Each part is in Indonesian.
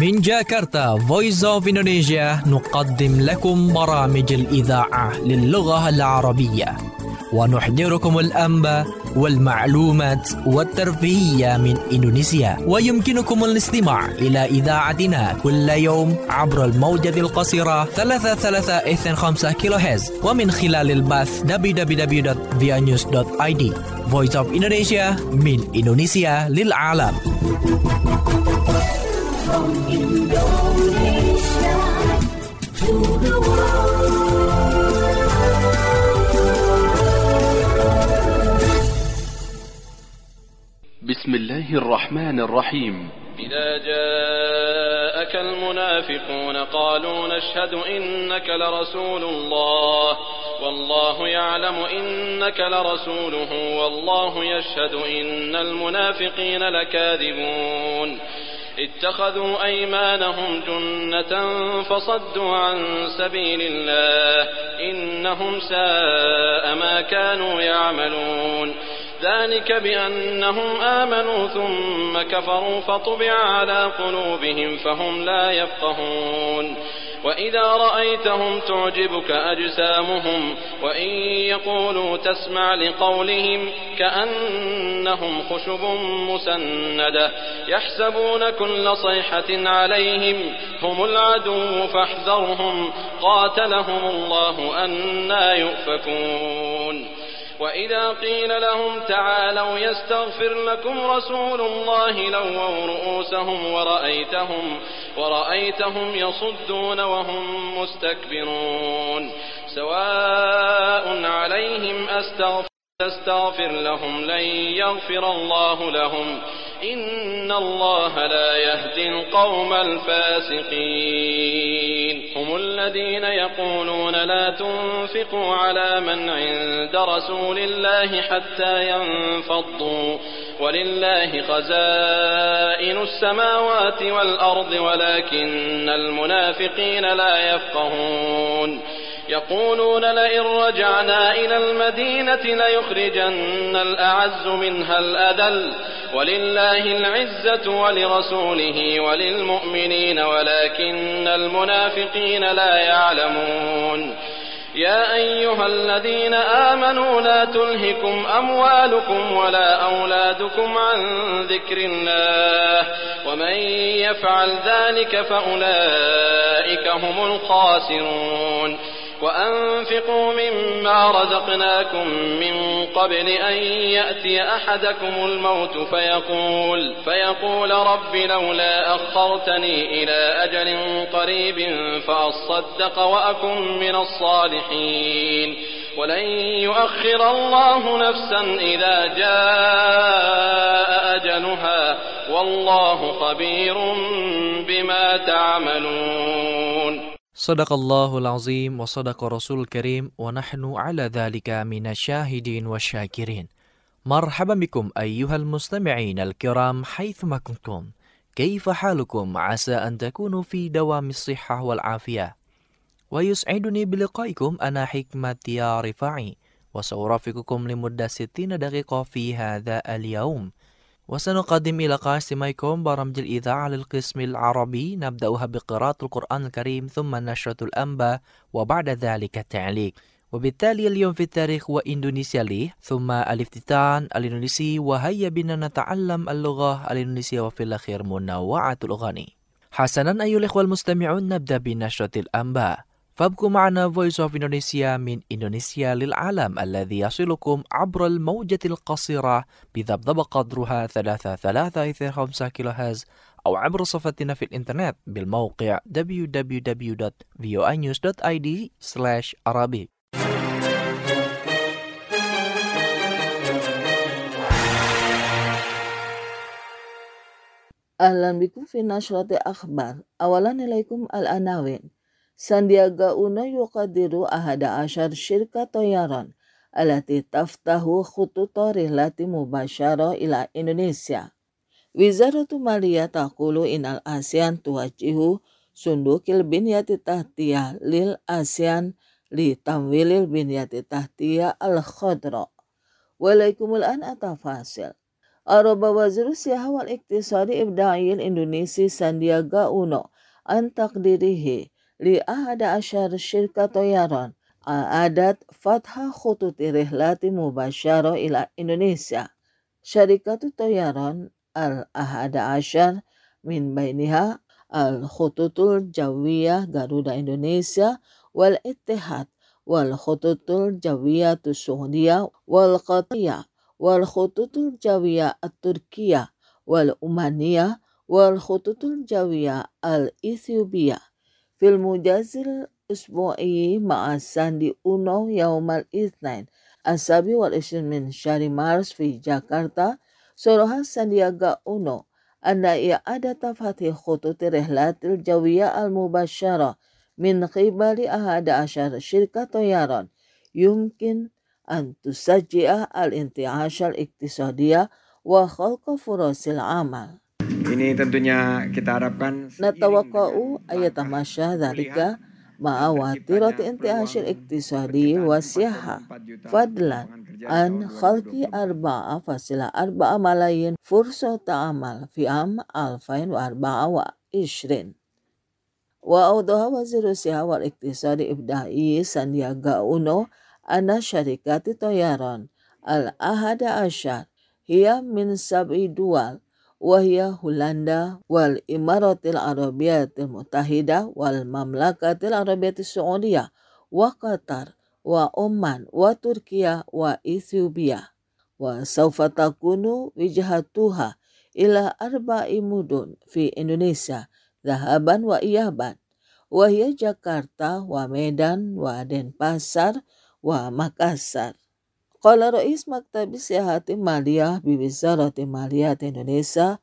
من جاكرتا Voice of Indonesia نقدم لكم برامج الإذاعة للغة العربية ونحضركم الأنباء والمعلومات والترفيهية من إندونيسيا. ويمكنكم الاستماع إلى إذاعتنا كل يوم عبر الموجة القصيرة 3325 كيلوهرتز ومن خلال البث www.vianews.id. Voice of Indonesia من إندونيسيا للعالم. From Indonesia to the world. بسم الله الرحمن الرحيم. إذا جاءك المنافقون قالوا نشهد إنك لرسول الله والله يعلم إنك لرسوله والله يشهد إن المنافقين لكاذبون اتخذوا أيمانهم جنة فصدوا عن سبيل الله إنهم ساء ما كانوا يعملون ذلك بأنهم آمنوا ثم كفروا فطبع على قلوبهم فهم لا يفقهون وإذا رأيتهم تعجبك أجسامهم وإن يقولوا تسمع لقولهم كأنهم خشب مسندة يحسبون كل صيحة عليهم هم العدو فاحذرهم قاتلهم الله أنى يؤفكون وإذا قيل لهم تعالوا يستغفر لكم رسول الله لووا رؤوسهم ورأيتهم يصدون وهم مستكبرون سواء عليهم أستغفر لهم لن يغفر الله لهم إن الله لا يهدي القوم الفاسقين هم الذين يقولون لا تنفقوا على من عند رسول الله حتى ينفضوا ولله خزائن السماوات والأرض ولكن المنافقين لا يفقهون يقولون لئن رجعنا إلى المدينة ليخرجن الأعز منها الأذل ولله العزة ولرسوله وللمؤمنين ولكن المنافقين لا يعلمون يا أيها الذين آمنوا لا تلهكم أموالكم ولا أولادكم عن ذكر الله ومن يفعل ذلك فأولئك هم الخاسرون وأنفقوا مما رزقناكم من قبل أن يأتي أحدكم الموت فيقول رب لولا أخرتني إلى أجل قريب فأصدق وأكن من الصالحين ولن يؤخر الله نفسا إذا جاء أجلها والله خبير بما تعملون. Sadaqallahul azim wa sadaqa rasul karim wa nahnu ala dhalika minasyahidin wa syakirin. Marhaban bikum ayyuhal mustami'in al-kiram haythuma kuntum. Kaifa halukum asa an takunu fi dawamis sihhah wal afiyah. Wa yus'iduni biliqaikum ana hikmati ya rifa'i wa sawrafikukum limudda 60 daqiqah fi hadha al-yawm. وسنقدم إلى قاسميكم برامج الإذاعة للقسم العربي نبدأها بقراءة القرآن الكريم ثم نشرة الأنباء وبعد ذلك التعليق وبالتالي اليوم في التاريخ وإندونيسيا لي ثم الافتتان الإندونيسي وهيا بنا نتعلم اللغة الإندونيسية وفي الأخير منوعة الأغاني. حسنا أيها الإخوة المستمعون نبدأ بنشرة الأنباء فابقوا معنا Voice of Indonesia من إندونيسيا للعالم الذي يصلكم عبر الموجة القصيرة بضبط قدرها 3325 كيلوهرتز أو عبر صفحتنا في الإنترنت بالموقع www.voanews.id/arabic. Ahlan bikum fi nashrati akhbar. Awalan ilaikum al-anawin. Sandiaga Uno yuqadiru ahada ashar syirka toyaran alati taftahu khututa rihlati mubasyara ila Indonesia. Wizaratu Maliyah taqulu inal ASEAN tuwajihu sundukil binyati tahtiyah lil ASEAN li tamwilil binyati tahtiyah al-khadra. Walaikumul an atafasil. Araba Wazir Siyaha wal Iktisadi Ibda'i Indonesia Sandiaga Uno an taqdirihi li ahada asyar syirka toyaran aadat fatha khututi rihlati mubasyara ila Indonesia. Syarikatu toyaran al-ahada asyar min bainiha al-khututul jawiyah Garuda Indonesia wal Ittihad wal khututul jawiyah Saudiyah wal Qatiyah wal khututul jawiyah at-Turkiyah wal Umaniyah wal khututul jawiyah al-Ethiopiyah fil mujazil usbu'i ma'a Sandi Uno yaumal itsnain asabi wal isrin min syahri Mars fi Jakarta. Soroha Sandiaga Uno anna i'adata fathi khututi rihlatil jawiyah al-mubasyara min qibali ahada asyar syirka toyaran yumkin an tusajji'ah al-inti'ash al-iktisadiyah wa khalqa furasil amal. Ini tentunya kita harapkan Natawakau ayatamasya dhalika ma'awatirati inti'ash al-iktisadi wa siyaha fadlan an khalqi arba'a fasila arba'a malayin fursata amal fi am 2024. Wa awdaha Wazir Siyaha wal Iktisadi Ibda'i Sandiaga Uno anna syarikati toyaran al-ahada asyar hiya min sab'i dual wahya Hulanda wal Imaratil Arabiyatil Muttahida wal Mamlakatil Arabiyatis Saudiyah wa Qatar wa Oman wa Turkiya wa Ethiopia wa sawfa takunu wijhatuha ila arba'i mudun fi Indonesia dhahaban wa iyaban wahya Jakarta wa Medan wa Denpasar wa Makassar. Qala Rais Maktabi Siyahati Maliyah bi Wizarati Maliyah Indonesia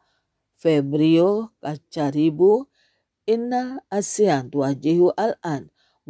Febrio Kacaribu inna ASEAN tuwajihu al-an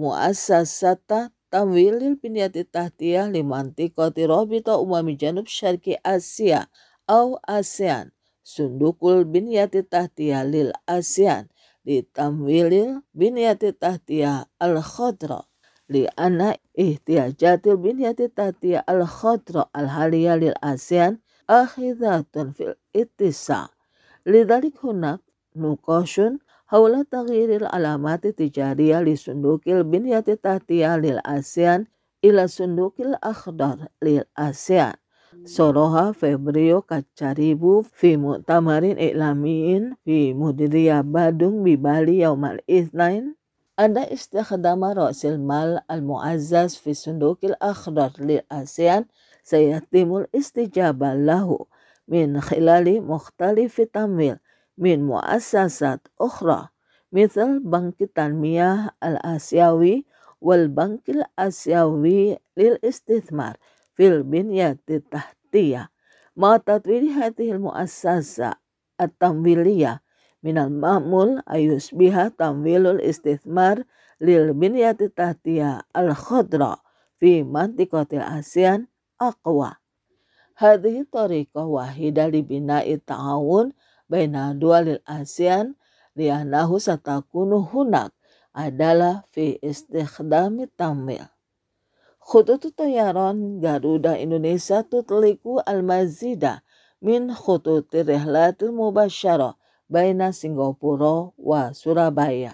muassasata tamwilil binyati tahtiyah limantiqati rabita umami janub syarqi Asia au ASEAN sundukul binyati tahtiyah lil ASEAN li tamwilil binyati tahtiyah al-khadra li anna ihtiyajatil binyati tahtiyah al-khadra al-haliyah lil ASEAN akhidatun fil ittisa. Lidhalik hunak nuqashun haula taghyiril alamati tijariyah li sundukil binyati tahtiyah lil ASEAN ila sundukil akhdar lil ASEAN. Soroha Febrio Kacaribu fi mu'tamarin i'lamiin fi Mudiriyah Badung bi Bali yaumal itsnain anna istikhdama ra'sil mal al-mu'azzaz fi sundukil akhdar lil ASEAN sayatimul istijabah lahu min khilali mukhtalifi tamwil min muassasat ukhra misal Banki Tanmiyah al-Asyawi wal Bankil Asyawi lil istithmar fil binyati tahtiyah ma tatwili hadhil muassasa at-tamwiliyah minal ma'mul ayusbiha tamwilul istithmar lil binyati tahtiyah al-khadra fi mantiqatil ASEAN aqwa. Hadhihi tariqah wahidah li bina'i ta'awun baina dualil ASEAN li'annahu satakunu hunak adalah fi istikhdami tamwil. Khututu toyaran Garuda Indonesia tutliku al-mazida min khututi rihlatil mubasyara baina Singapura wa Surabaya.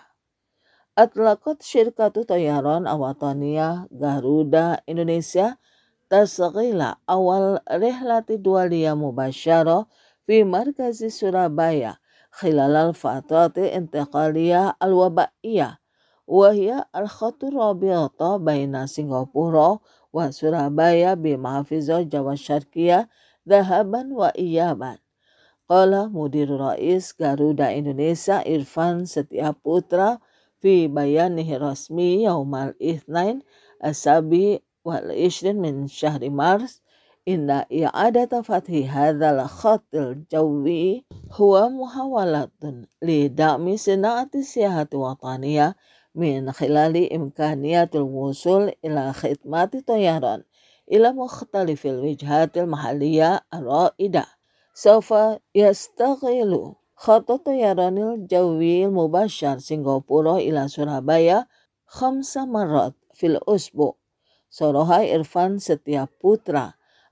Atlaqat syirkatu toyaran awataniyah Garuda Indonesia tasghila awal rihlati dualiyah mubasyara fi markazi Surabaya khilalal fatrati intiqaliyah al-wabaiyah wahya al-khatur rabita baina Singapura wa Surabaya bi mahfizah Jawa Syarqiyah dhahaban wa iyaban. Qala Mudir Rais Garuda Indonesia Irfan Setiaputra fi bayanihi rasmi yaumal itsnain asabi wal ishrin min syahri Mars inna i'adata fathi hadzal khatil jawi huwa muhawalatun li da'mi sina'ati siyahati wataniyah min khilali imkaniyatul wusul ila khidmati toyaran ila mukhtalifil wijhatil mahaliyah ar-ra'idah. Sawfa yastaghilu khata toyaranil jawil mubasyar Singapura ila Surabaya 5 marat fil usbu. Soroha Irfan Setiaputra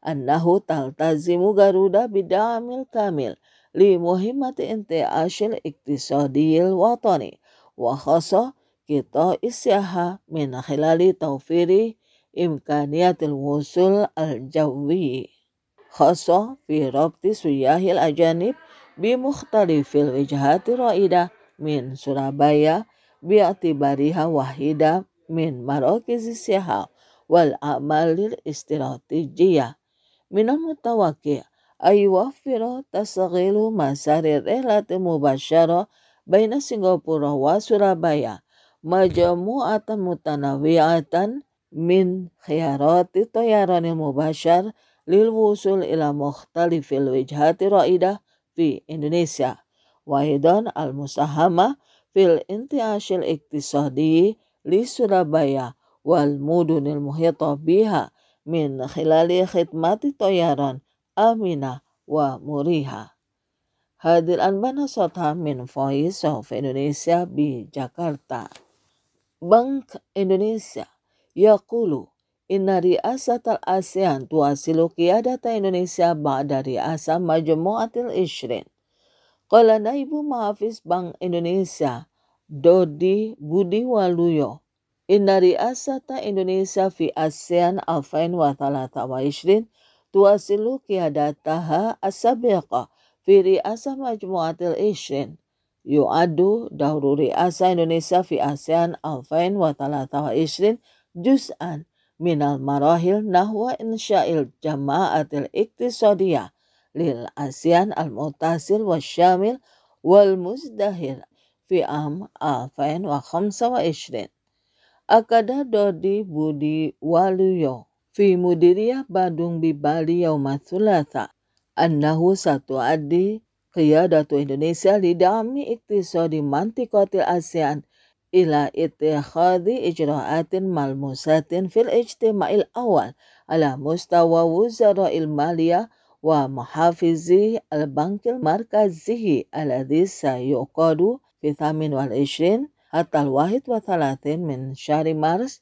annahu taltazimu Garuda bid'amil kamil li muhimmati inti'ashil iktisadiyil watani wa khasa kita isyaha min khilali tawfiri imkaniyatil wusul al-jawi khasa fi rabti suyahil ajanib bi mukhtalifil wijhati ra'idah min Surabaya bi'atibariha wahida min marakiz siha wal a'malil istiratijiyah minal mutawaqi' ay yuwaffira tasghilu masarir rihlati mubasyara baina Singapura wa Surabaya majmu'atan mutanawi'atan min khiyarati tayaranil mubasyar lil wusul ila mukhtalifil wijhati ra'idah fi Indonesia wa aidan al musahama fil intiashil iktisadi li Surabaya wal mudunil muhita biha min khilali khidmati tayaran amina wa muriha. Hadir anbana sotha min Voice of Indonesia di Jakarta. Bank Indonesia yaqulu inna ri'asatal ASEAN tuasilu qiyadata Indonesia ba'da ri'asa majmu'atil ishrin. Qala Naibu Mahafiz Bank Indonesia Dodi Budi Waluyo inna ri'asata Indonesia fi ASEAN 2023 tuasilu qiyadataha as-sabiqa fi ri'asa majmu'atil ishrin. Yu'adu dahru ri'asa Indonesia fi ASEAN 2023 juz'an minal marahil nahwa insya'il jama'atil iktisadiyah lil ASEAN al-muttasil wa syamil wal muzdahir fi am 2025. Akada Dodi Budi Waluyo fi mudiriyah Badung bi Bali yauma thulatha annahu satu'addi qiyadatu Indonesia lidami iktisadi mantiqatil ASEAN ila ittikhadhi ijra'atin malmusatin fil ijtima'il awal ala mustawa wuzara'il maliyah wa muhafizi al-bankil markazihi alladhi sayuqadu fi 28 hatta al-31 min syahri Mars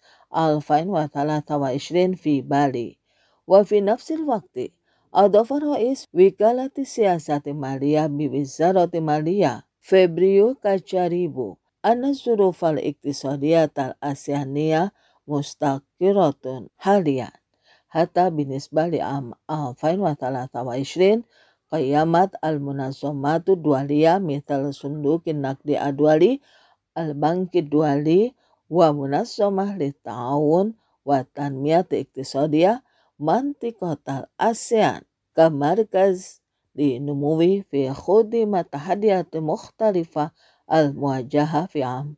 2023 fi Bali. Wa fi nafsil waqti adhafa rais wikalati siyasati maliyah bi wizarati maliyah Febrio Kacaribu anna zurufal iktisadiyatal ASEANiyah mustaqiratun haliyan hatta binisbah li am 2023 qayamat al-munazzamatu dualiyah mithal sundukin naqdi adwali al-banki duali wa munazzamah li ta'awun wa tanmiyat iktisadiyah mantiqatal ASEAN kamarkaz li numuwi fi khudimat tahadiyat mukhtalifah al-muwajjahah fi am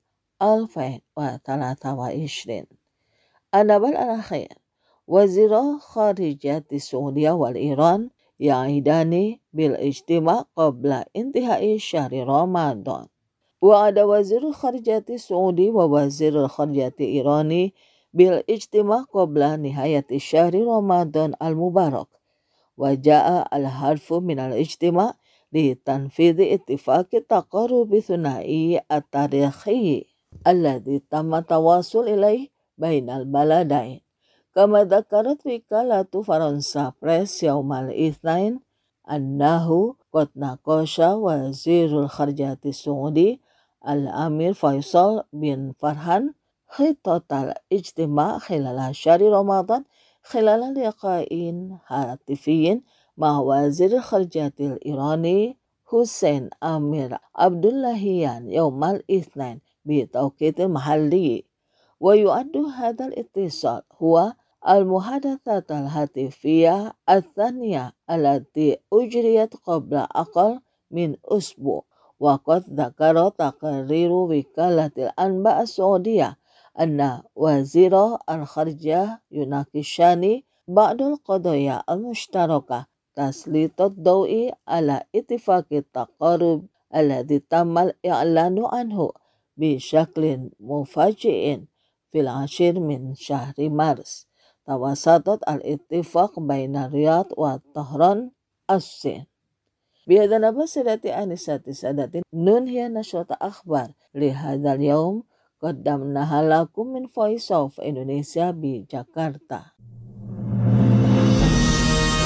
2023. Anabal al-akhir Wazira Kharijati Saudia wal Iran ya'idani bil ijtima' qabla intihai syahri Ramadan. Wa ada Wazir Kharijati Saudi wa Wazir Kharijati Irani bil ijtima' qabla nihayati syahri Ramadan al-Mubarak. Wa ja'a al-harfu min al-ijtima' li tanfidhi ittifaqi taqarrubi thunai at-tarikhi alladhi tamma tawasul ilaih bainal baladain. Kama dzakarat wikalatu Faransa Press yaumal itsnain annahu qad naqasha Wazirul Kharijati Saudi Al-Amir Faisal bin Farhan khitatal ijtima' khilal syahri Ramadan khilal liqa'in hatifiyin ma Wazir Kharijatil Irani Hussein Amir Abdullahian yaumal itsnain bi tawqitil mahalli. Wa yu'addu hadzal ittisal huwa al-muhadathat al-hatifiyah al-thaniyah allati ujriyat qabla aqal min usbu' wa qad dzakara taqriru wikalatil anba' as-saudiyah anna wazira al-kharijah yunakishani ba'dul qadaya al-mushtarakah taslitat dawi ala ittifaqit taqarrub alladhi tammal i'lanu anhu bi syaklin mufaji'in fil 10 min syahri Mars. Tawasatat al-ittifaq baina Riyadh wa Tahran as-Sin. Bihadana basidati anisati sadatin nunhiya nashrata akhbar li hadzal yaum qaddamnaha lakum min Voice of Indonesia bi Jakarta.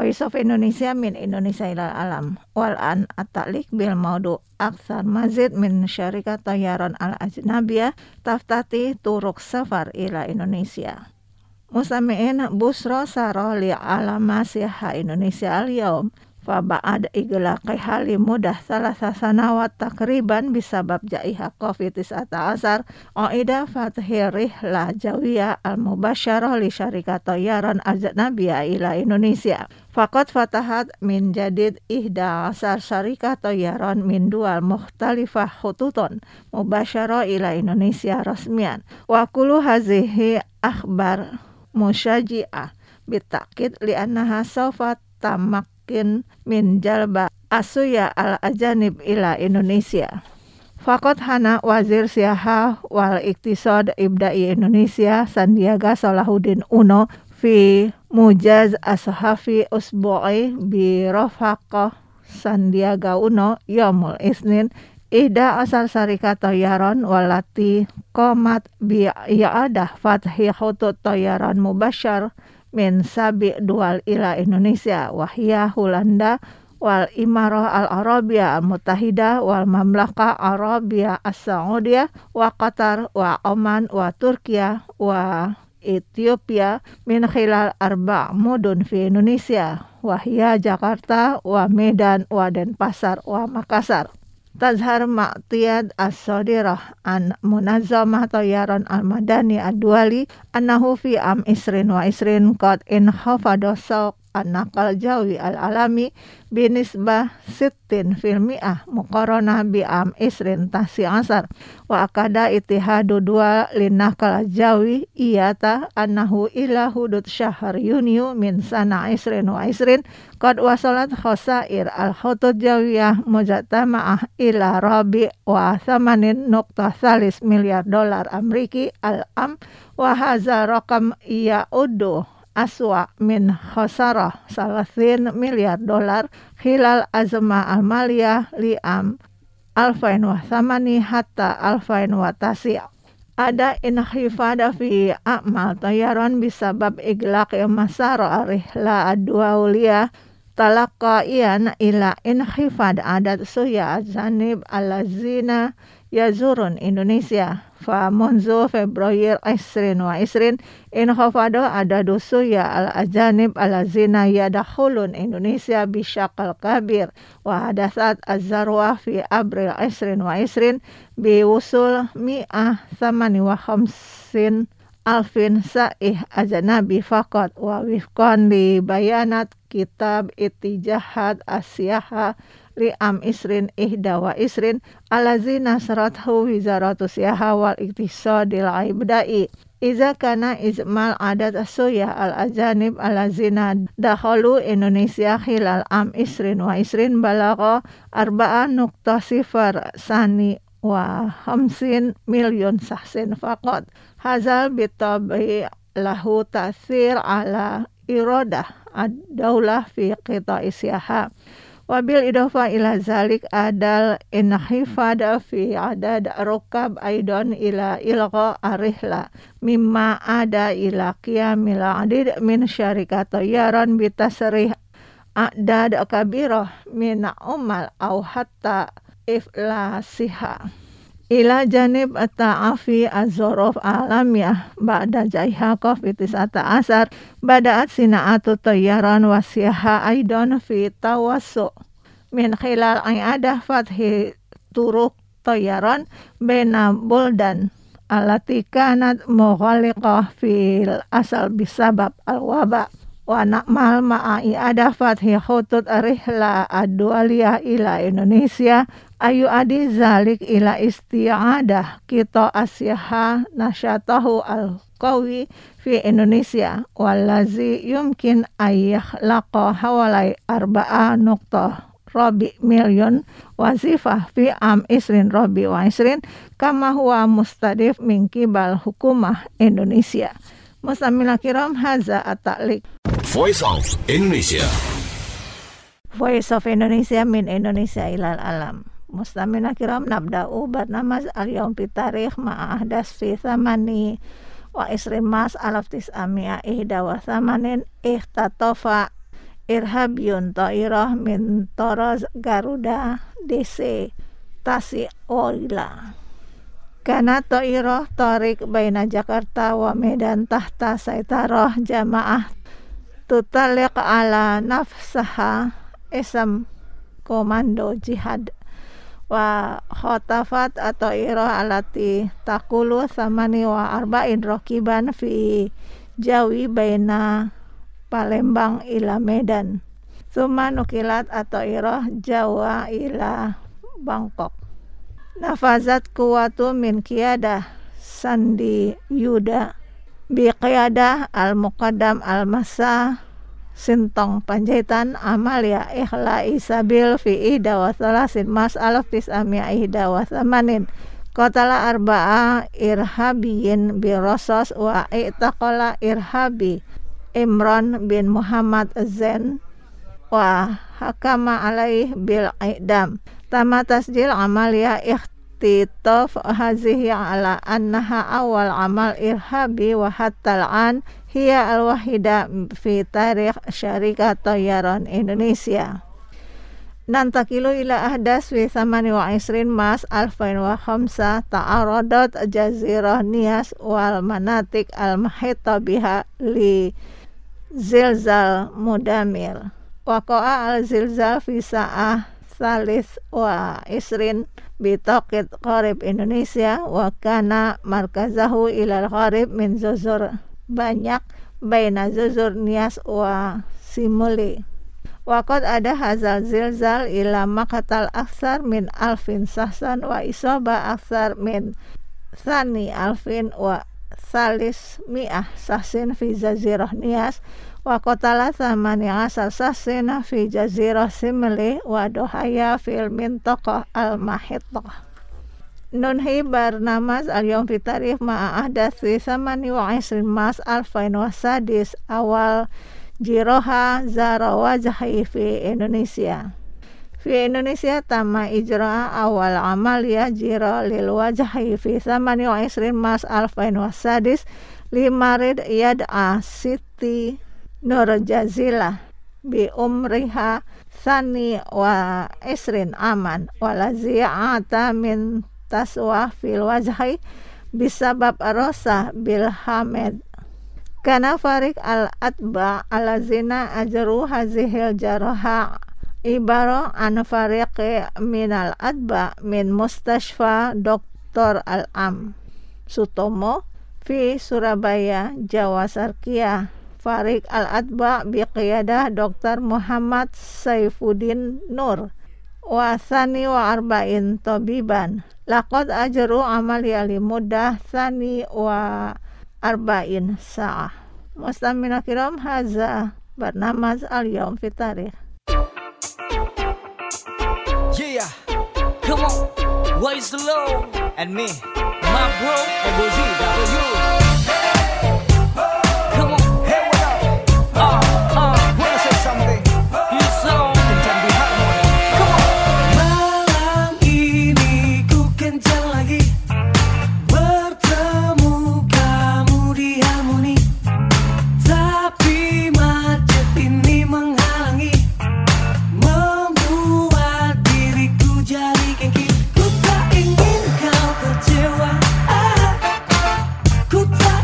Voice of Indonesia min Indonesia ilal alam. Wal an at-ta'liq bil maudu aktsar mazid min syarikat tayyaran al-ajnabiyah taftati turuk safar ila Indonesia. Musami'in busra sara li alama siha Indonesia al-yawm fa ba'ad iglaqi mudah salasa sanawat takriban bisabab jaiha COVID-19 oida fathi rihla jawiyah al-mubasyarah li syarikat tayyaran ajnabiyah ila Indonesia. Faqad fatahat min jadid 11 syarikat tayyaran min dual mukhtalifah khututun mubasyarah ila Indonesia rasmian. Wa kullu hazihi akhbar musyaji'ah bitakid li annaha sawfa tamakin min jalba asuya al-ajanib ila Indonesia. Faqat hana wazir siyaha wal iktisad ibda'i Indonesia Sandiaga Salahuddin Uno fi mujaz ashafi usbu'i bi rafaqah Sandiaga Uno yaumul isnin Ida asal syarikat tayyaran walati qomat bi i'adah fathi khutut tayyaran mubasyar min sabi dual ila Indonesia wahia Hulanda wal Imarah al-Arabiyah al-Muttahida wal Mamlakah Arabiyah as-Saudiyah wa Qatar wa Oman wa Turkiya wa Ethiopia min khilal arba' mudun fi Indonesia wahia Jakarta wa Medan wa Denpasar wa Makassar. Tazhar ma'tiyad as-sadirah an munazzamah tayyaran al-madani ad-duali annahu fi am isrin wa isrin qad inkhafada sawq an-naqal jawi al-alami binisbah 60% muqaranah bi am isrin tahsi asar wa akada ittihadu dua linnaqal jawi iyata annahu ila hudud syahr yuniu min sana isrin wa isrin qad wasalat khasair al-khutut jawiyah mujtama'ah ila rabi wa 8.3 miliar dolar Ameriki al-am wa hadza raqam ya'uddu aswa min khasarah 30 miliar dolar khilal azma al-maliyah li'am 2008 hatta 2009. Ada inkhifada fi a'mal tayyaran bisabab iglaq masara rihla ad-duawliyah talaqaian ila inkhifad adat suya zanib alazina yazurun Indonesia fa munzu Februari 2020 inkhafada adadu suya al-ajanib alazina yadakhulun Indonesia bisyaqal kabir wa hadasat az-zarwa fi April 2020 biwusul 158 alfin sa'ih ajnabi faqat wa wifqan li bayanat kitab itijahat asyaha li'am isrin ihda wa isrin alazina sarathu wizaratu siyaha wal iktisadil ibda'i iza kana izmal adat asuyah al-ajanib alazina dakhalu Indonesia khilal am isrin wa isrin balagha 4.0 sani wa 50 milyon sahsin faqat hazal bitabi lahu ta'thir ala iradah ad-daulah fi qita'i siyaha. Wabil idofa ila zalik adal inkhifada fi adad rukab aidan ila ilqa arihla mimma ada ila qiyamil adid min syarikat tayyaran bitasrih adad kabirah min umal au hatta iflasiha ila janib ta'afi az-zorof alamiyah ba'da jaiha COVID-19 bada'at sina'atu tayyaran wasiyaha aidan fi tawassu min khilal i'adah fathi turuk tayyaran bena buldan alati kanat mughaliqah fil asal bisabab al-waba wa na'mal ma'a i'adah fathi khutut rihla ad-dualiyah ila Indonesia ayu adi zalik ila isti'adah kita asyaha nasyatahu al-qawi fi Indonesia wallazi yumkin ayyakhlaqa hawalai 4.0 milyon wazifah fi am isrin robi wa isrin kama huwa mustadif min kibal hukumah Indonesia. Mustamila kiram haza at-ta'liq. Voice of Indonesia. Voice of Indonesia min Indonesia ilal alam. Mustamina kiram nabda'u barnamaz al-yawm fi tarikh ma'ahdas fi thamani wa isrin mas alaf tis'amia ihda wa thamanin ihtatofa irhabiyun ta'irah min Toros Garuda DC Tasikowila. Kana ta'irah tarik baina Jakarta wa Medan tahta saitarah jamaah tutaliq ala nafsaha isam komando jihad wa khotafat atau irah alati takulu samani wa arba'in rokiban fi jawi baina Palembang ila Medan summa nukilat atau irah Jawa ila Bangkok. Nafazat kuwatu min kiyadah Sandi Yuda bi qiyadah al-muqaddam al-masa Sintong Panjaitan Amalia Ikhla Isabil fi ihda wa thalasin mas'alaf tis'amia ihda wa thamanin qatala arba'a irhabiyin bi Rosos wa i'taqala irhabi Imran bin Muhammad Zain wa hakama alaih bil i'dam. Tama tasjil amalia ikhtitaf hazihi ala annaha awal amal irhabi wa hatta al-an hiya al-wahida fi tarikh syarikat Tayyaran Indonesia. Nantakilu ila ahdas fi 28 Mas 2005 ta'aradat jazirah Nias wal manatik al-mahita biha li zilzal mudamir. Waqa'a al-zilzal fi sa'ah salis wa isrin bitaqit qarib Indonesia wa kana markazahu ilal qarib min zuzur banyak baina zuzur Nias wa Simuli. Waqad ada hazal zilzal ila maqatal aksar min alfin sahsan wa isaba aksar min thani alfin wa salis mi'ah sahsin fi jazirah Nias wa qatala thamani asal sahsin fi jazirah Simili wa dohaya fil mintaqah al-mahitah. Nunhi barnamaz al-yawm fi tarikh ma'a ahdathi 28 Mas 2001 awal jiroha zara wajhi fi Indonesia. Fi Indonesia tama ijra awal amaliyah jira lil wajhi fi 28 Mas 2001 limarid yad'a Siti Nur Jazilah bi umriha sani wa isrin aman walazi'ata min taswah fil wajhi bisabab rosa bil hamid. Kana farik al-atba alazina ajru hazihil jaraha ibara an fariqi minal atba min mustashfa Dr. Al-Am Sutomo fi Surabaya, Jawa Sarkia. Farik al-atba biqiyadah Dr. Muhammad Saifuddin Nur wa thani wa arba'in tabiban. Laqad ajru amaliya li muddah thani wa arba'in sa'ah. Mustamina kiram haza barnamaz al-yawm fi tarikh. Yeah, come on, Wise the Low and me, my bro, Ebozi W. Come on, hey what up? Wanna say something? You sound can be harmony. Come on. Malam ini ku kencan lagi bertemu kamu di harmoni, tapi macet ini menghalangi. Jadi kengki, ku tak ingin kau kecewa, ku tak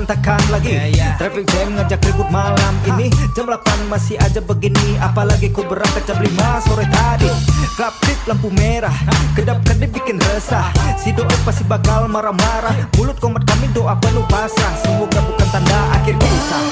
berantakan lagi. Traffic jam ngajak ribut malam ini. Jam 8 masih aja begini. Apalagi ku berangkat jam 5 sore tadi. Klap klip lampu merah, kedap-kedip bikin resah. Si doi pasti bakal marah-marah. Mulut komat kami doa penuh pasrah. Semoga bukan tanda akhir kisah.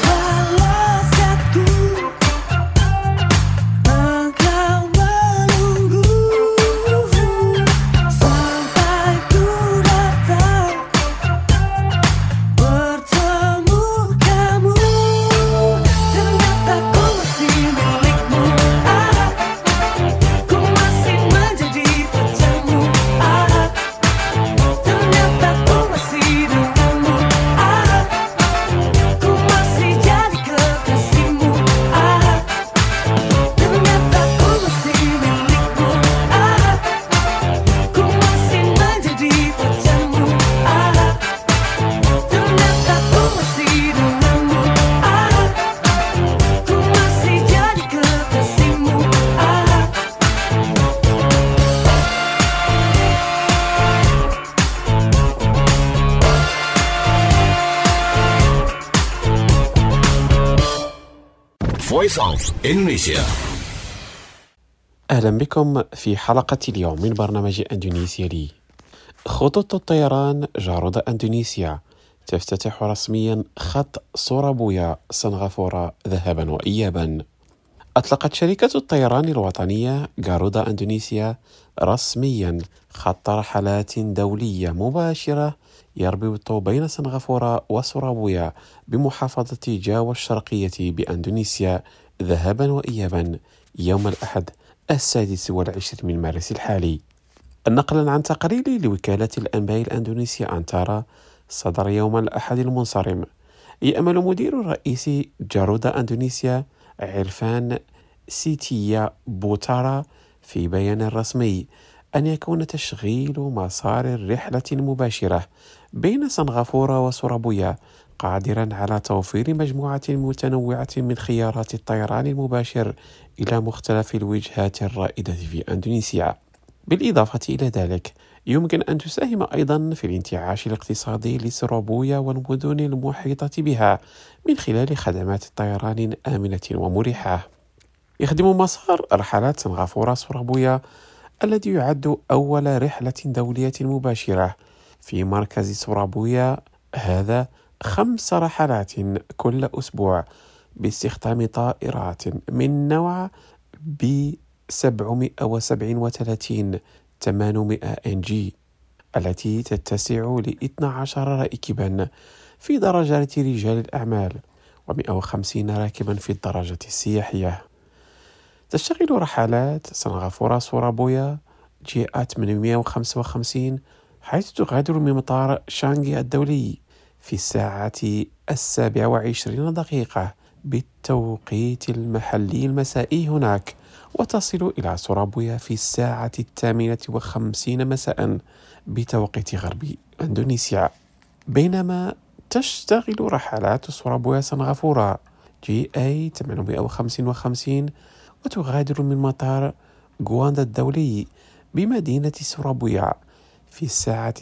Voice of Indonesia. أهلا بكم في حلقة اليوم من برنامج أندونيسيا لي. خطوط الطيران جارودا أندونيسيا تفتتح رسميا خط سورابويا سنغافورة ذهابا وإيابا. أطلقت شركة الطيران الوطنية جارودا أندونيسيا رسميا خط رحلات دولية مباشرة يربط بين سنغافورة وسورابويا بمحافظة جاوا الشرقية بأندونيسيا ذهابا وإيابا يوم الأحد 26 من مارس الحالي. نقلا عن تقرير لوكالة الأنباء الأندونيسية أنتارا صدر يوم الأحد المنصرم، يأمل مدير الرئيسي جارودا أندونيسيا عرفان سيتيا بوتارا في بيان رسمي أن يكون تشغيل مسار الرحلة المباشرة بين سنغافورة وسورابويا قادرا على توفير مجموعة متنوعة من خيارات الطيران المباشر إلى مختلف الوجهات الرائدة في أندونيسيا. بالإضافة إلى ذلك يمكن أن تساهم أيضا في الانتعاش الاقتصادي لسورابويا والمدن المحيطة بها من خلال خدمات طيران آمنة ومريحة. يخدم مسار رحلات سنغافورة سورابويا الذي يعد أول رحلة دولية مباشرة في مركز سورابويا هذا 5 رحلات كل أسبوع باستخدام طائرات من نوع B737-800 NG التي تتسع ل12 راكبا في درجة رجال الأعمال و150 راكبا في الدرجة السياحية. تشتغل رحلات سنغافورة سورابويا GA 855 حيث تغادر من مطار شانغي الدولي في الساعة 27 بالتوقيت المحلي المسائي هناك، وتصل إلى سورابويا في الساعة 8:50 مساء بتوقيت غرب أندونيسيا. بينما تشتغل رحلات سورابويا سنغافورة GA 855 وتغادر من مطار غواندا الدولي بمدينة سورابويا في الساعة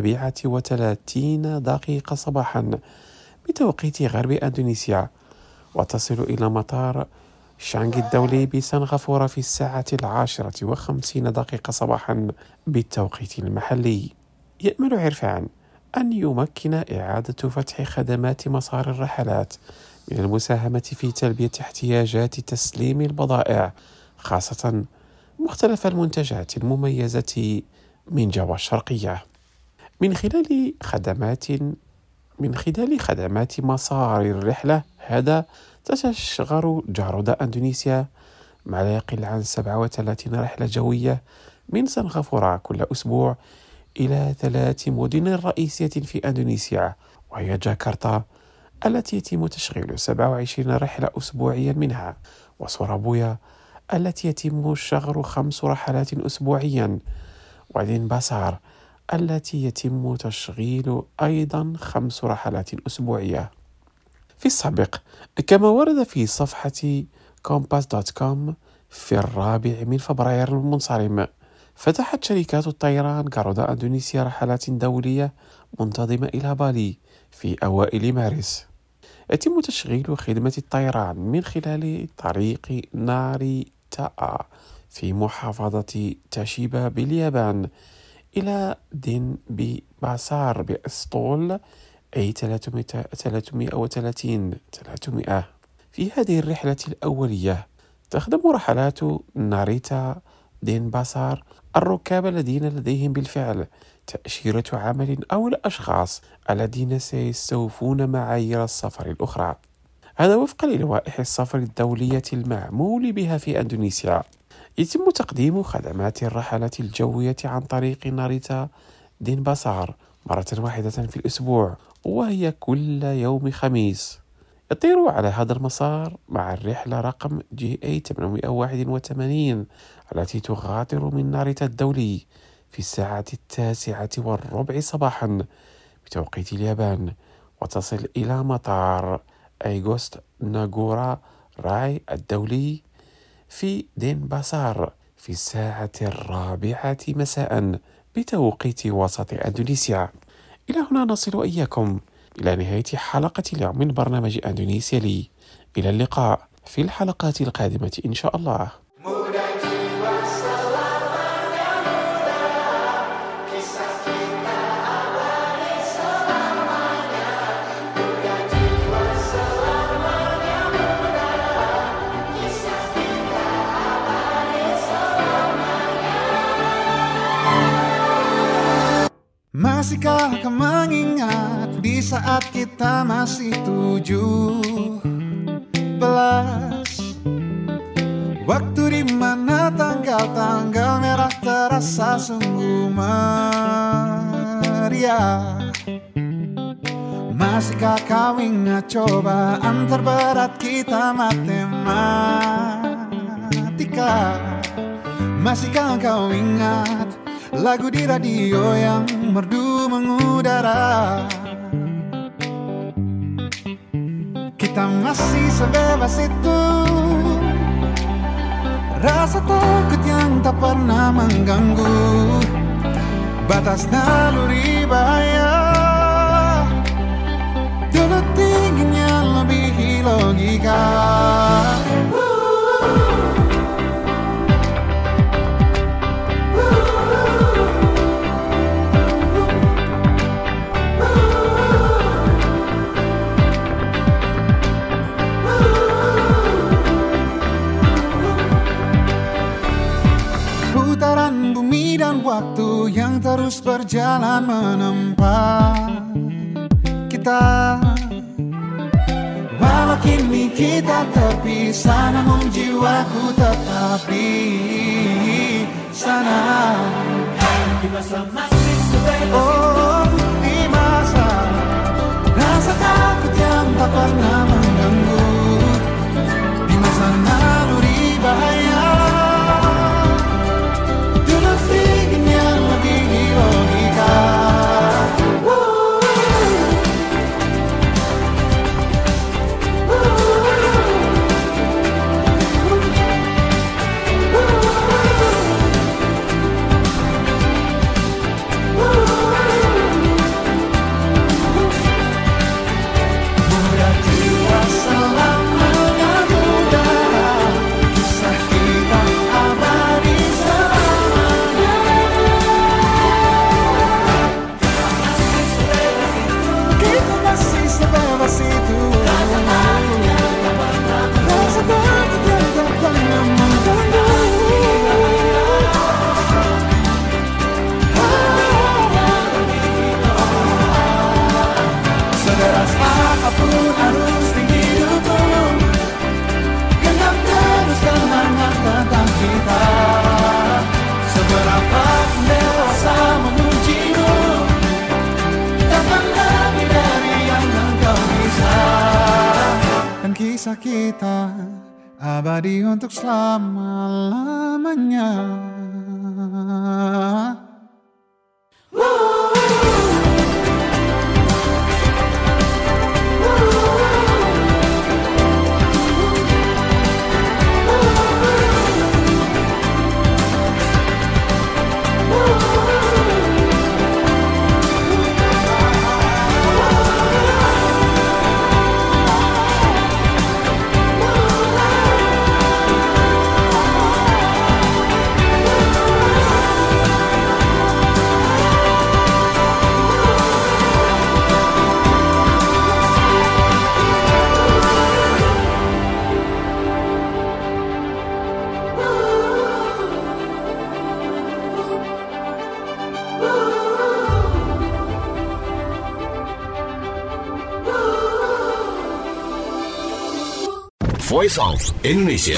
7:30 صباحا بتوقيت غرب أندونيسيا، وتصل إلى مطار شانغي الدولي بسنغافورة في الساعة 10:50 صباحا بالتوقيت المحلي. يأمل عرفان أن يمكن إعادة فتح خدمات مسار الرحلات من المساهمة في تلبية احتياجات تسليم البضائع، خاصة مختلف المنتجات المميزة من جاوا الشرقية. من خلال خدمات مسار الرحلة هذا تشغل جارودا أندونيسيا ما لا يقل عن 37 رحلة جوية من سنغافورة كل أسبوع إلى 3 مدن رئيسية في أندونيسيا، وهي جاكرتا التي يتم تشغيل 27 رحلة أسبوعيا منها، وسورابويا التي يتم شغل 5 رحلات أسبوعيا، ودنباسار التي يتم تشغيل أيضا 5 رحلات أسبوعية. في السابق كما ورد في صفحة compass.com في 4 فبراير المنصرم، فتحت شركات الطيران جارودا أندونيسيا رحلات دولية منتظمة إلى بالي في أوائل مارس. يتم تشغيل خدمة الطيران من خلال طريق ناريتا في محافظة تاشيبا باليابان إلى دنباسار بأسطول أي 330. في هذه الرحلة الأولية تخدم رحلات ناريتا دنباسار الركاب الذين لديهم بالفعل تأشيرة عمل أو الأشخاص الذين سيستوفون معايير السفر الأخرى. هذا وفقا للوائح السفر الدولية المعمول بها في أندونيسيا. يتم تقديم خدمات الرحلة الجوية عن طريق ناريتا دنباسار مرة واحدة في الأسبوع، وهي كل يوم خميس. يطير على هذا المسار مع الرحلة رقم GA 881 التي تغادر من ناريتا الدولي في الساعة 9:15 صباحا بتوقيت اليابان، وتصل إلى مطار أيغوست ناغورا راي الدولي في دنباسار في الساعة 4 مساء بتوقيت وسط أندونيسيا. إلى هنا نصل إياكم إلى نهاية حلقة اليوم من برنامج أندونيسيا لي. إلى اللقاء في الحلقات القادمة إن شاء الله. Masihkah kau mengingat di saat kita masih 17? Waktu di mana tanggal-tanggal merah terasa sungguh meriah. Masihkah kau ingat cobaan terberat kita matematika? Masihkah kau ingat lagu di radio yang merdu mengudara? Kita masih sebebas itu, rasa takut yang tak pernah mengganggu batas naluri bahaya. Dulu tingginya lebih logika. Putaran bumi dan waktu yang terus berjalan menempa kita. Walau kini kita terpisah, namun jiwaku tetap di sana. Di masa masih sebebas itu, di masa rasa takut yang tak pernah mengganggu, di masa naluri bahaya. Kisah kita abadi untuk selama-lamanya. Voice of Indonesia.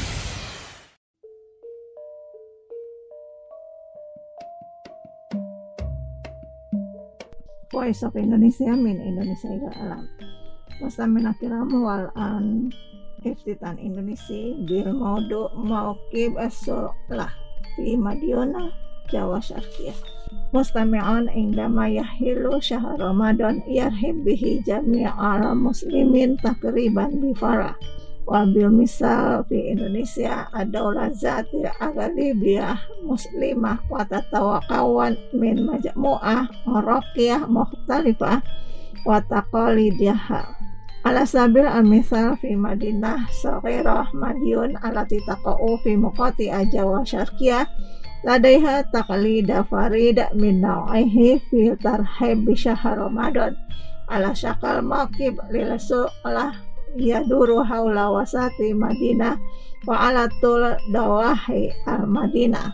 Voice of Indonesia min Indonesia ila alam. Wastamina kiramu wal an iftitan Indonesia bil maudu mauqib as-sholah fi Madiona Jawa Syarqiyah. Mustami'an indama yahilu syahr Ramadan yarhib bihi jami'al muslimin takriban bifara. Wa bil misal fi Indonesia ad-daulah zatil aghlabiyah muslimah wa tatawakawan min majmu'ah maraqiyah mukhtalifah wa taqalidiyah ala sabil al-misal fi Madinah saghirah Madiun alati taqa'u fi muqati Jawa Syarqiyah ladaiha taqlida farid min naw'ihi fi tarhib bi syahr Ramadan ala syakal maqib lil su'lah yaduru haula wasati Madinah wa alatul dawahi al-Madinah.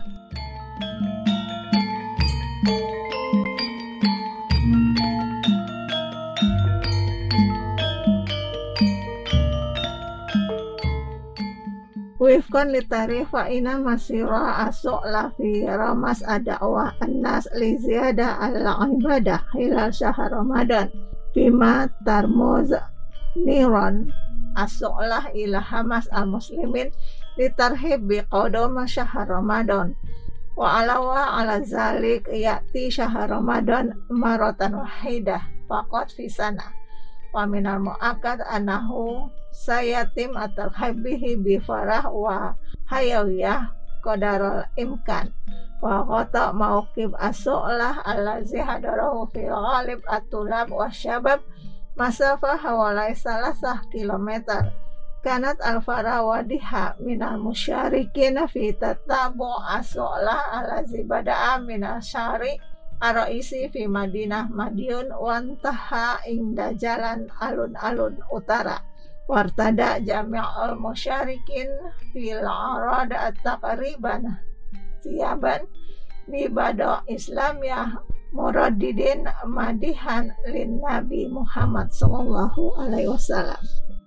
Wifkan litarikh fa ina masira as-su'la fi ramas ad-da'wah an-nas li ziyada al-ibadah hilal syahr Ramadan bima tarmuz niran as-su'lah ila hamas al-muslimin litarhib bi qadama syahr Ramadan wa alawa ala zalik ya'ti syahr Ramadan maratan wahidah faqat fi sana wa minal mu'akkad annahu sayatim at-tarhibihi bi farah wa hayawiyah qadarul imkan wa qata mauqib as-su'lah allazi hadarahu fil ghalib at-tulab wa syabab masafah hawalai salasah kilometer kanat al-farah wadiha minal musyarikin fi tatabu as-su'lah allazi bada'a minal syari ar-raisi fi Madinah Madiun wantaha inda jalan alun-alun utara wartada jami'ul musyarikin fil arad at-taqriban siyaban bi bada islamiyah muraddidin madihan lin Nabi Muhammad sallallahu alaihi wasallam.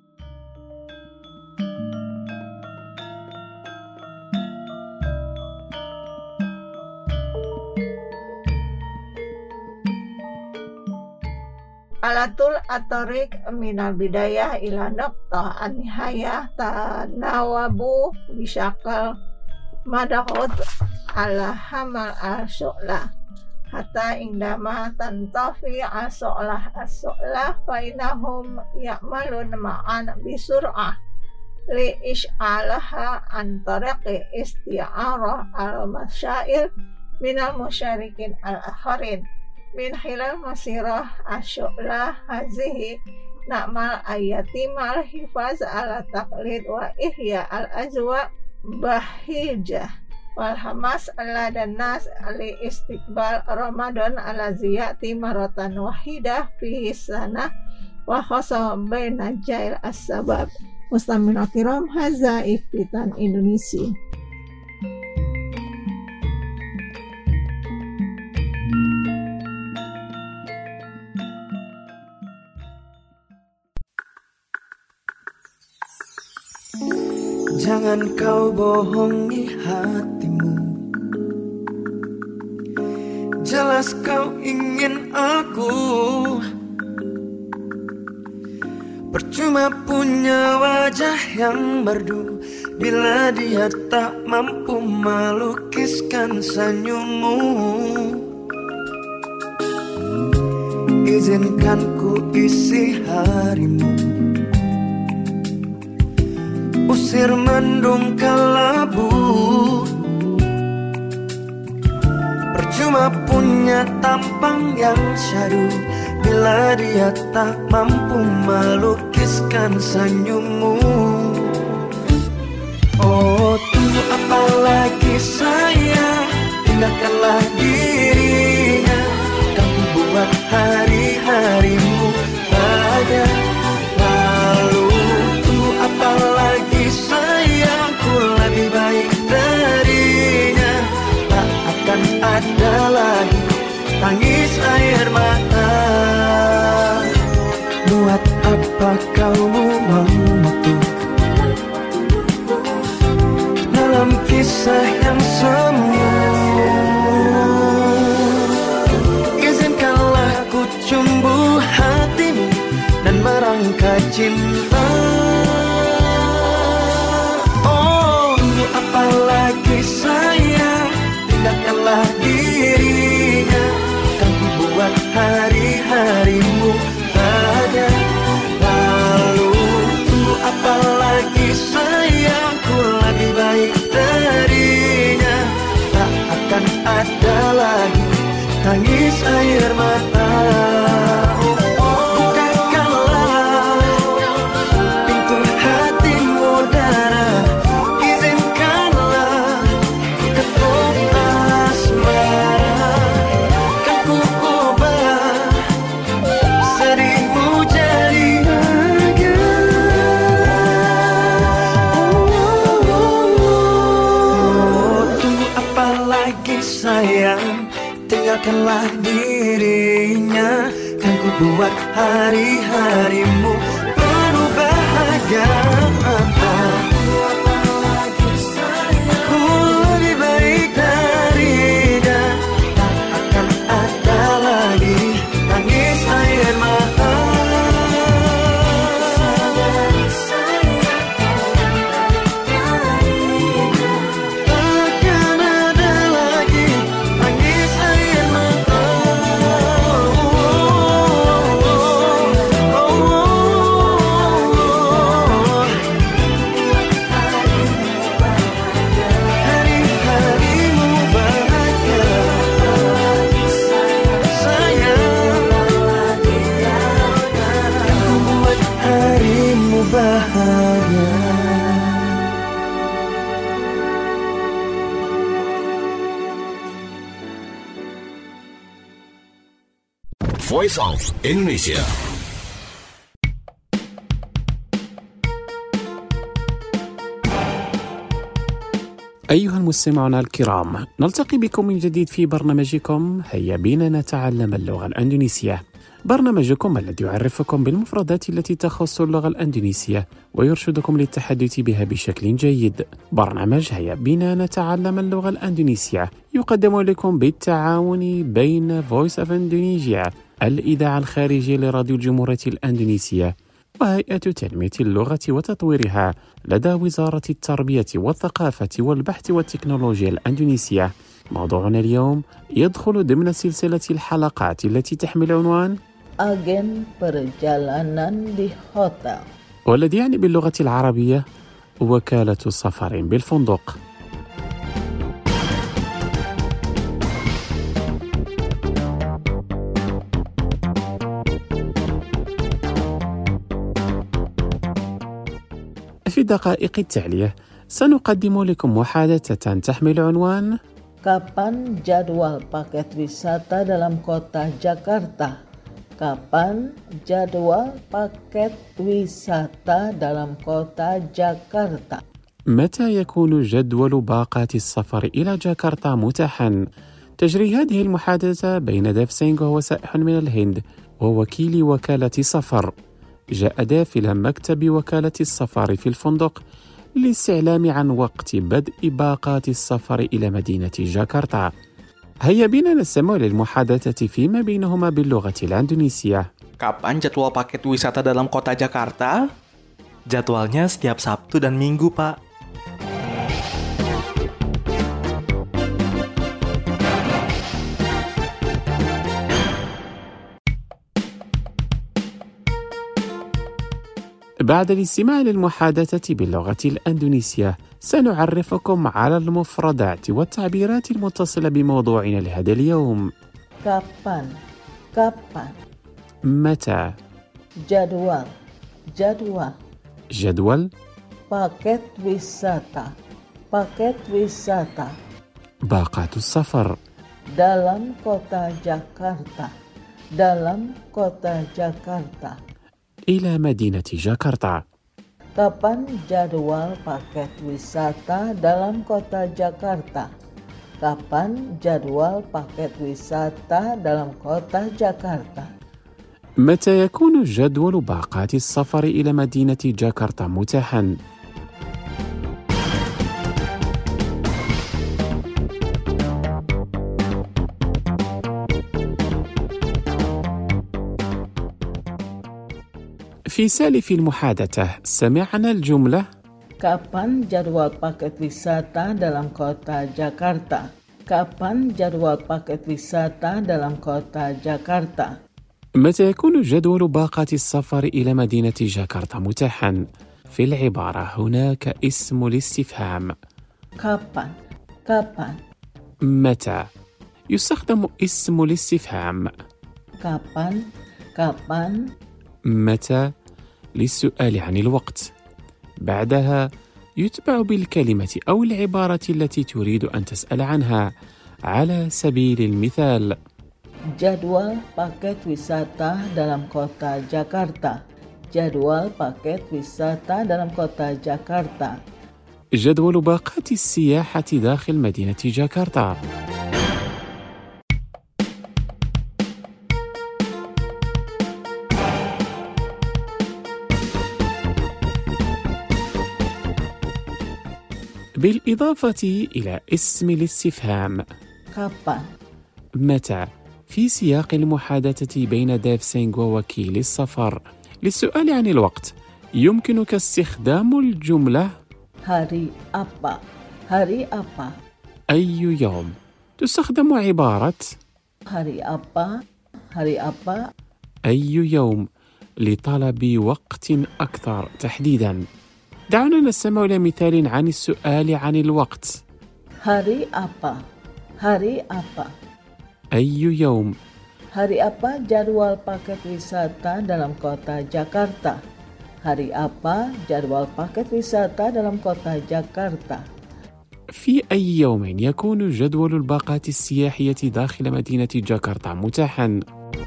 Alatul at-tariq minal bidayah ila naqtah an-nihayah tanawabu bisyakal madahud ala hamal al-syu'lah hatta indama tantafi as-su'lah fa inahum ya'malun ma'an bisur'ah li ish'alaha an tariqi isti'arah al-masyair minal musyarikin al-akharin min hilal masirah asyu'lah hazihi na'mal ayatimal hifaz ala taqlid wa ihya al-ajwa bahijah wal hamas ala dan nas li istiqbal Ramadan ala ziyati maratan wahidah fi sanah wa khasa baina jail as-sabab. Muslimin kiram, haza iftitan Indonesia. Jangan kau bohongi hatimu, jelas kau ingin aku. Percuma punya wajah yang merdu bila dia tak mampu melukiskan senyummu. Izinkan ku isi harimu, usir mendung kelabu. Percuma punya tampang yang syahdu bila dia tak mampu melukiskan senyummu. Oh, tunggu apa lagi sayang, tinggalkanlah dirinya. Kamu buat hari-harimu bahagia. Lalu tunggu apa lagi sayangku, lebih baik darinya. Tak akan ada lagi tangis air mata. Buat apa kau mengutuk kisah yang semu. Izinkanlah ku cumbu hatimu dan merangkai cinta. Oh, apalagi sayang, tinggalkanlah dirinya. Kan ku buat hari-harimu bahagia. Lalu tunggu apalagi sayang, ku lebih baik darinya. Tak akan ada lagi tangis air mata. Bukakanlah pintu hatimu darah, izinkanlah ku ketuk asmara. Kan ku ubah sedihmu jadi bahagia. Tunggu apa lagi sayang, tinggalkanlah dirinya. Kan ku buat hari-harimu penuh bahagia. Ku lebih baik darinya. Tak akan ada lagi tangis air mata. Takkan ada lagi tangis air mata. Hari-harimu bahagia. Sayang, ku buat harimu bahagia. Voice of Indonesia. أيها المستمعون الكرام، نلتقي بكم من جديد في برنامجكم هيا بنا نتعلم اللغة الأندونيسية. برنامجكم الذي يعرفكم بالمفردات التي تخص اللغة الأندونيسية ويرشدكم للتحدث بها بشكل جيد. برنامج هيا بنا نتعلم اللغة الأندونيسية يقدم لكم بالتعاون بين Voice of Indonesia الإذاعة الخارجية لراديو الجمهورية الأندونيسية وهيئة تنمية اللغة وتطويرها لدى وزارة التربية والثقافة والبحث والتكنولوجيا الأندونيسية. موضوعنا اليوم يدخل ضمن سلسلة الحلقات التي تحمل عنوان Agen perjalanan di hotel. والذي يعني باللغة العربية وكالة سفر بالفندق. في الدقائق التالية سنقدم لكم محادثة تحمل عنوان Kapan jadwal paket wisata dalam kota Jakarta? Kapan jadwal paket wisata dalam kota Jakarta? متى يكون جدول باقات السفر إلى جاكرتا متاحا؟ تجري هذه المحادثة بين ديف سينغ وهو سائح من الهند ووكيل وكالة سفر. جاء ديف إلى مكتب وكالة السفر في الفندق للاستعلام عن وقت بدء باقات السفر إلى مدينة جاكرتا. هيا بنا نستمع للمحادثة فيما بينهما باللغة الإندونيسية. Kapan jadwal paket wisata dalam kota Jakarta? Jadwalnya setiap Sabtu dan Minggu, Pak. بعد الاستماع للمحادثة باللغة الأندونيسية سنعرفكم على المفردات والتعبيرات المتصلة بموضوعنا لهذا اليوم. Kapan? Kapan? متى؟ Jadwal. Jadwal. جدول. Paket wisata. Paket wisata. باقات السفر. Dalam kota Jakarta. Dalam kota Jakarta. إلى مدينة جاكرتا. Kapan jadwal paket wisata dalam kota Jakarta? Kapan jadwal paket wisata dalam kota Jakarta? متى يكون جدول باقات السفر إلى مدينة جاكرتا متاحا؟ في سالف المحادثة سمعنا الجملة Kapan jadwal paket wisata dalam kota Jakarta? Kapan jadwal paket wisata dalam kota Jakarta? متى يكون جدول باقة السفر إلى مدينة جاكرتا متاحا؟ في العبارة هناك اسم الاستفهام Kapan? Kapan? متى؟ يستخدم اسم الاستفهام Kapan? Kapan? متى للسؤال عن الوقت. بعدها يتبع بالكلمة أو العبارة التي تريد أن تسأل عنها. على سبيل المثال Jadwal paket wisata dalam kota Jakarta. Jadwal paket wisata dalam kota Jakarta. جدول باقات السياحة داخل مدينة جاكرتا. بالإضافة إلى اسم الاستفهام Kapan? متى في سياق المحادثة بين ديف سينغ ووكيل السفر للسؤال عن الوقت يمكنك استخدام الجملة Hari apa? Hari apa? أي يوم. تستخدم عبارة Hari apa? Hari apa? أي يوم لطلب وقت أكثر تحديدا. دعونا نستمع إلى مثال عن السؤال عن الوقت. Hari apa? Hari apa? أي يوم. Hari apa jadwal paket wisata dalam kota Jakarta? Hari apa jadwal paket wisata dalam kota Jakarta? في أي يوم يكون جدول الباقات السياحية داخل مدينة جاكرتا متاحا؟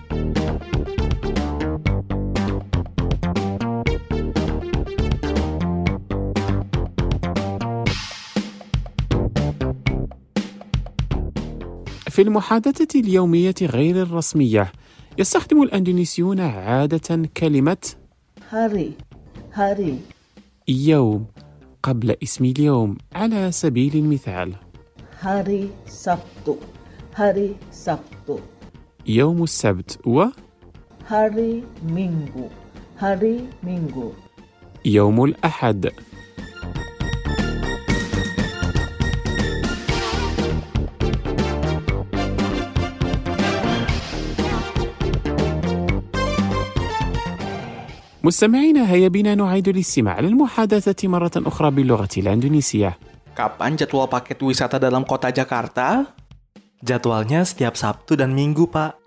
في المحادثة اليومية غير الرسمية يستخدم الأندونيسيون عادة كلمة hari يوم قبل اسم اليوم. على سبيل المثال hari Sabtu يوم السبت و hari Minggu يوم الأحد. مستمعينا هيا بنا نعيد الاستماع للمحادثة مرة أخرى باللغة الإندونيسية. Kapan jadwal paket wisata dalam kota Jakarta? Jadwalnya setiap Sabtu dan Minggu, Pak.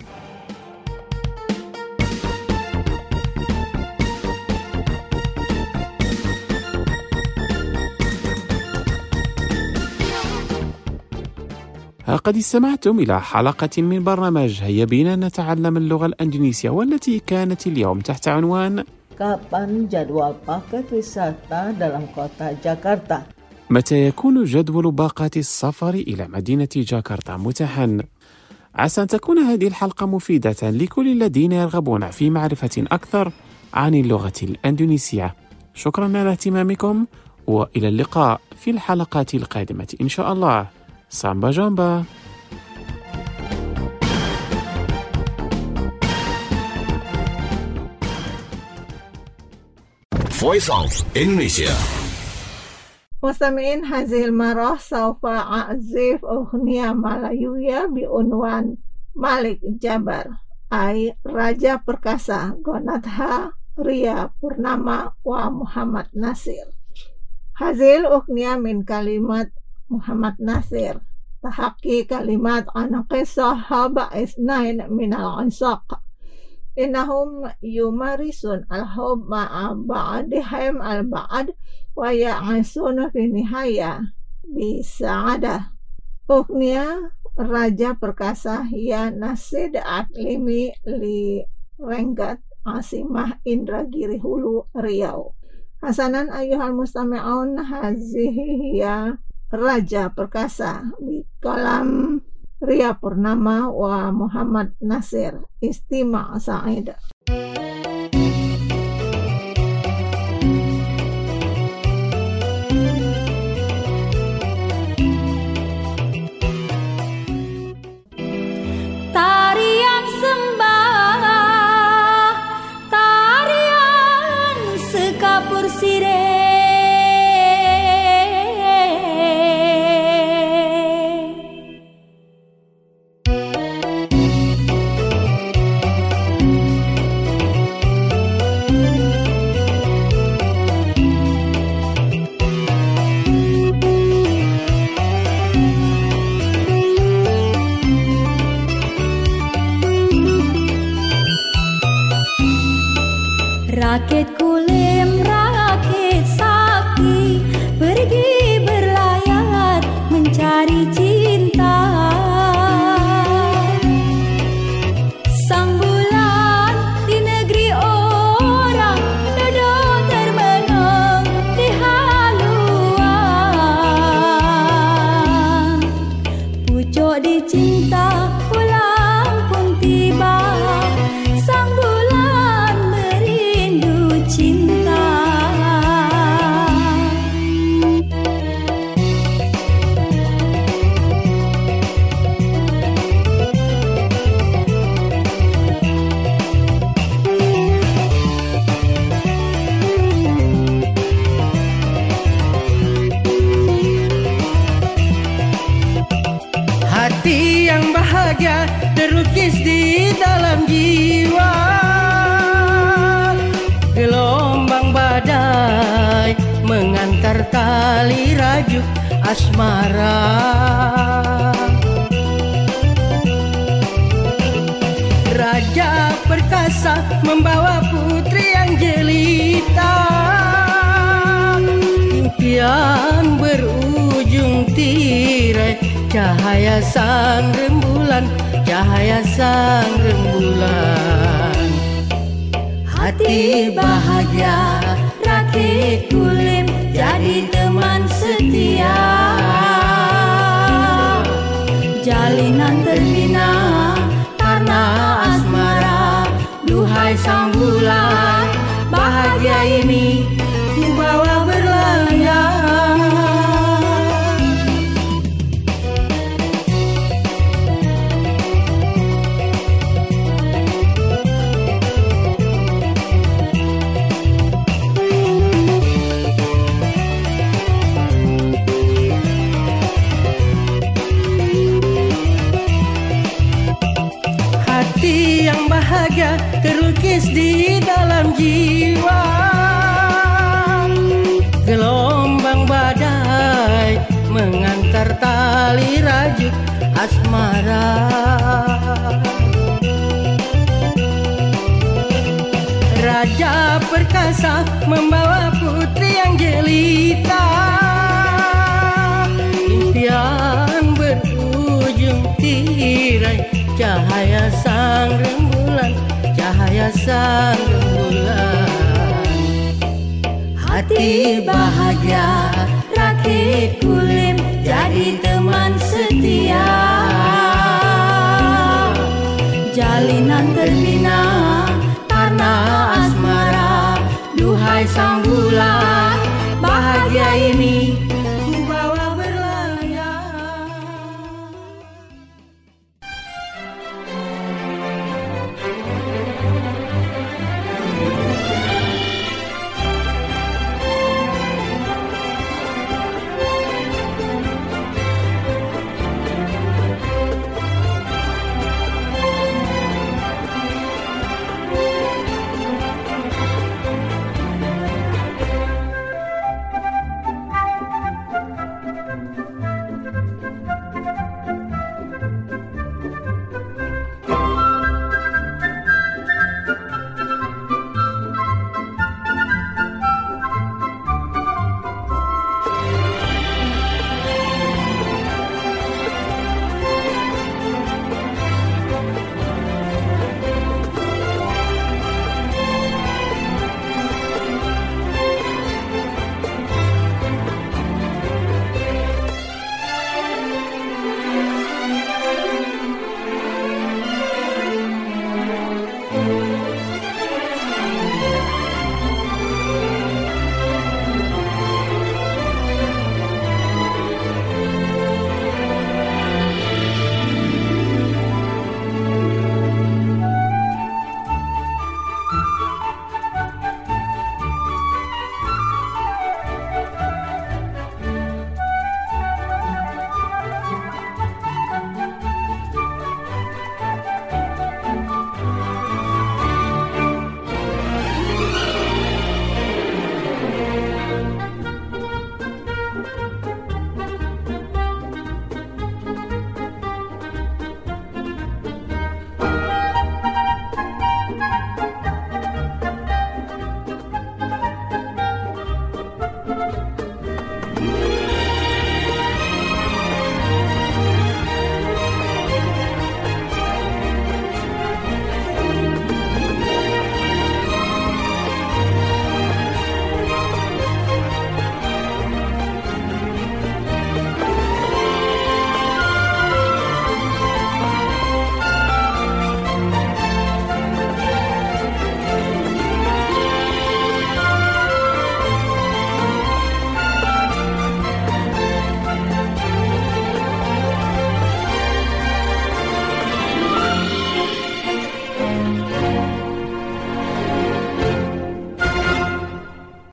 قد استمعتم إلى حلقة من برنامج هيا بنا نتعلم اللغة الإندونيسية والتي كانت اليوم تحت عنوان Kapan jadwal paket wisata dalam kota Jakarta? متى يكون جدول باقات السفر إلى مدينة جاكرتا متاحا؟ عسى أن تكون هذه الحلقة مفيدة لكل الذين يرغبون في معرفة أكثر عن اللغة الإندونيسية. شكرا على اهتمامكم وإلى اللقاء في الحلقات القادمة إن شاء الله. سامبا جامبا. Voice of Indonesia. مستمعين، هذه المرة سوف أعزف أغنية ملايوية بعنوان Malik Jabar أي Raja Perkasa غنتها ريا Purnama ومحمد ناصر. هذه الأغنية من كلمات محمد ناصر تحكي كلمات عن قصة هابا اثنين من العشاق إنهم يمارسون الحب مع بعضهم البعض ويعيشون في النهاية بسعادة. أغنية Raja Perkasa هي نشيد إقليمي لرنجات عاصمة إندراجيري هولو رياو. حسنا أيها المستمعون، هذه هي Raja Perkasa بكلام ريا Purnama ومحمد ناصر. استماع سعيد. Tarian sembah, tarian kapur sire. Rakit kulim, rakit sakti, pergi berlayar mencari cinta. Sang bulan di negeri orang, duduk termenung di haluan. Pucuk dicinta, pulang pun tiba. Sang bulan merindu cinta. Hati yang bahagia terlukis di dalam jiwa. Gelombang badai mengantar tali rajuk asmara. Raja perkasa membawa putri yang jelita. Impian berujung tirai, cahaya sang rembulan, cahaya sang rembulan. Hati bahagia, rakit kulim, jadi teman setia. Jalinan terbina karena asmara. Duhai sang bulan, bahagia ini ku bawa berlayar. Hati yang bahagia terlukis di dalam jiwa. Gelombang badai mengantar tali rajuk asmara. Raja perkasa membawa putri yang jelita. Impian berujung tirai, cahaya sang rembulan, cahaya sang rembulan. Hati bahagia, rakit kulim, jadi teman setia. Jalinan terbina karena asmara. Duhai sang bulan, bahagia ini